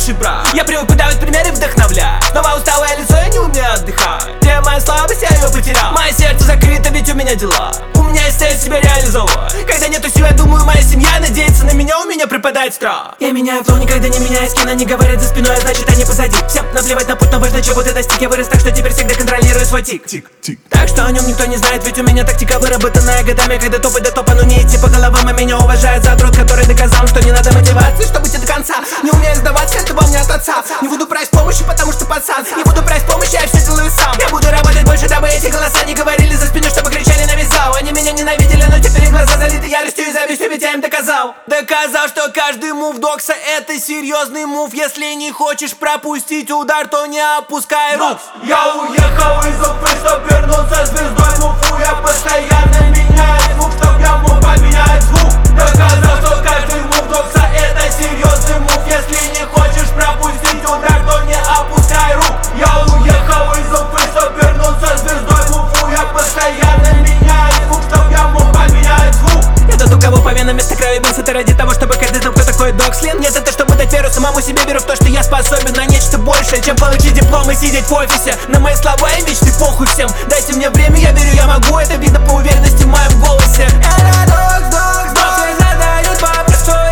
хороший брат. Я привык подавать примеры, вдохновлять. Снова усталое лицо, я не умею отдыхать. Где моя слабость, я ее потерял. Мое сердце закрыто, ведь у меня дела. У меня есть цель себя реализовать. Когда нету сил, я думаю, моя семья надеется на меня, у меня пропадает страх. Я меняю флоу, никогда не меняю скин. Они говорят за спиной, а значит они позади. Всем наплевать на путь, но важно, чего ты достиг. Я вырос так, что теперь всегда контролирую свой тик. Так что о нем никто не знает, ведь у меня тактика выработанная годами. Когда топать до топа, но не идти по головам. И меня уважает задрот, который доказал, что не надо мотивации, чтобы идти до конца. Не умею сдаваться, это вам не от отца. Не буду брать помощи, потому что пацан. Не буду брать помощи, я все делаю сам. Я буду работать больше, дабы эти голоса не говорили за спиной, чтобы кричали на весь зал. Они меня ненавидели, но теперь их глаза залиты яростью и завистью, ведь я им доказал. Доказал, что каждый мув Докса это серьезный мув. Если не хочешь пропустить удар, то не опускай рук. Я уехал из Уфы, чтоб вернуться звездой в Уфу. Я постоянно меняю звук, чтоб я мог поменять звук. Доказал, что каждый мув Докса это серьезный мув. Если не хочешь пропустить удар, то не опускай рук. Я уехал из Уфы, чтоб вернуться звездой в Уфу. Я постоянно меняю звук, чтоб я мог поменять звук. Я тот, у кого по венам вместо крови бился. Это ради того, чтобы каждый знал, кто такой Докслин. Нет, это чтобы дать веру самому себе. Веру в то, что я способен на нечто большее, чем получить диплом и сидеть в офисе. На мои слова и мечты похуй всем. Дайте мне время, я верю, я могу. Это видно по уверенности в моем голосе. Это Докс, Докс, Докс. Все задают вопрос, что